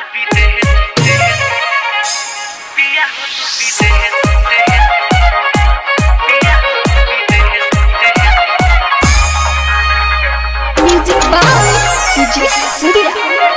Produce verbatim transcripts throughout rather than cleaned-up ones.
Music by Sujit Surya.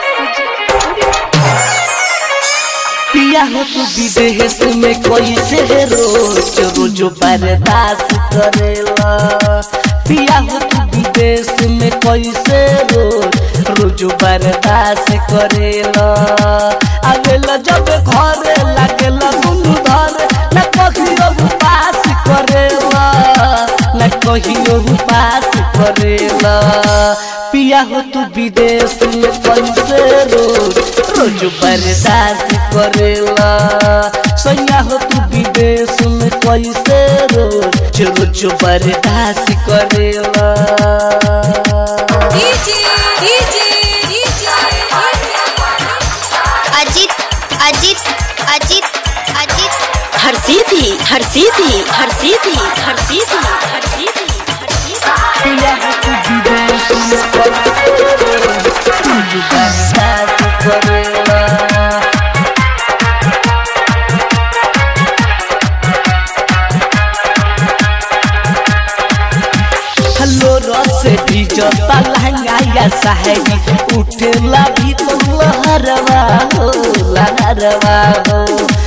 पिया हो तू विदेश में कैसे रोज रोज बर्दाश्त करेला। पिया हो तू विदेश में कैसे रोज रोज बर्दाश्त करेला। आवेला जब घर लागेला दुनु धर न कहियो उपास करेला न कहियो उपास करेला। पिया हो तू विदेश में कैसे रोज रोज बर्दाश्त करेला। सैया हो तू विदेश में कैसे रोज रोज बर्दाश्त करेला। अजित अजित अजित अजित हर सीधी हर सीधी हर सीधी हर सीधी हर सीधी पिया हो तू विदेश में कैसे रोज रोज बर्दाश्त करेला। हल्लो रस भिजता लहंगा या साहेबी उठेला भी तो लहरवा हो लहरवा हो।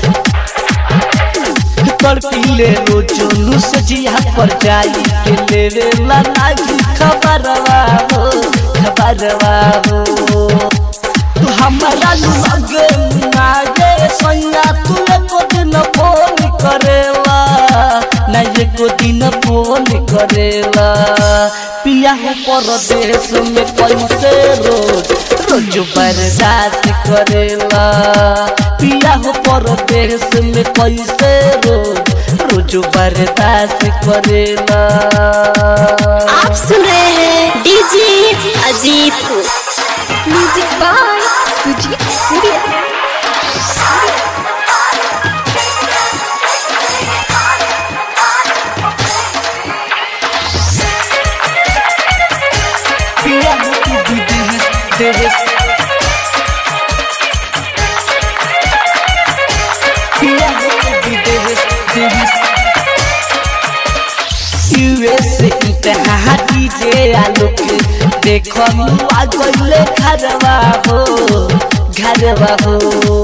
तड़पीले रोजोनु सजिया पर जाई के लेवे ला लागी खबरवा हो खबरवा हो। तू हमारा लगे नागे सैया तू एको दिन फोन करेला ना एको दिन फोन करेला। पिया हो परदेश में कैसे रोज रोज बर्दाश्त करेला। पिया हो परदेश में कैसे रोज रोज बर्दाश्त करेला। आप सुन रहे हैं डीजे अजीत को। Music by Sujit Surya. पिया हो तू विदेश देश पिया हो तू विदेश देश यूएस इंतहा डीजे आलोक देखो आ गइले घरवा हो घरवा हो।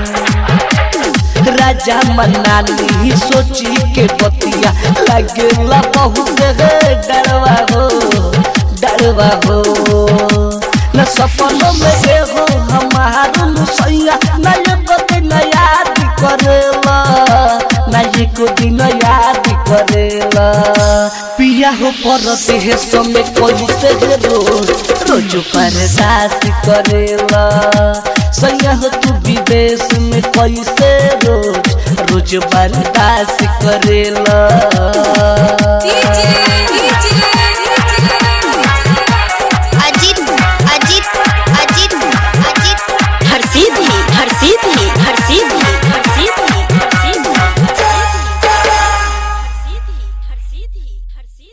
राजा मनाली सोची के बतिया लगेला बहुत डरवा हो डरवा हो। न सपनों में एगो हमार मुसैया न एको दिन याद करेला न एको दिन याद करेला। पिया हो परदेश में कैसे रोज रोज बर्दाश्त करेला। सैया हो तू विदेश में कैसे रोज रोज बर्दाश्त करेला।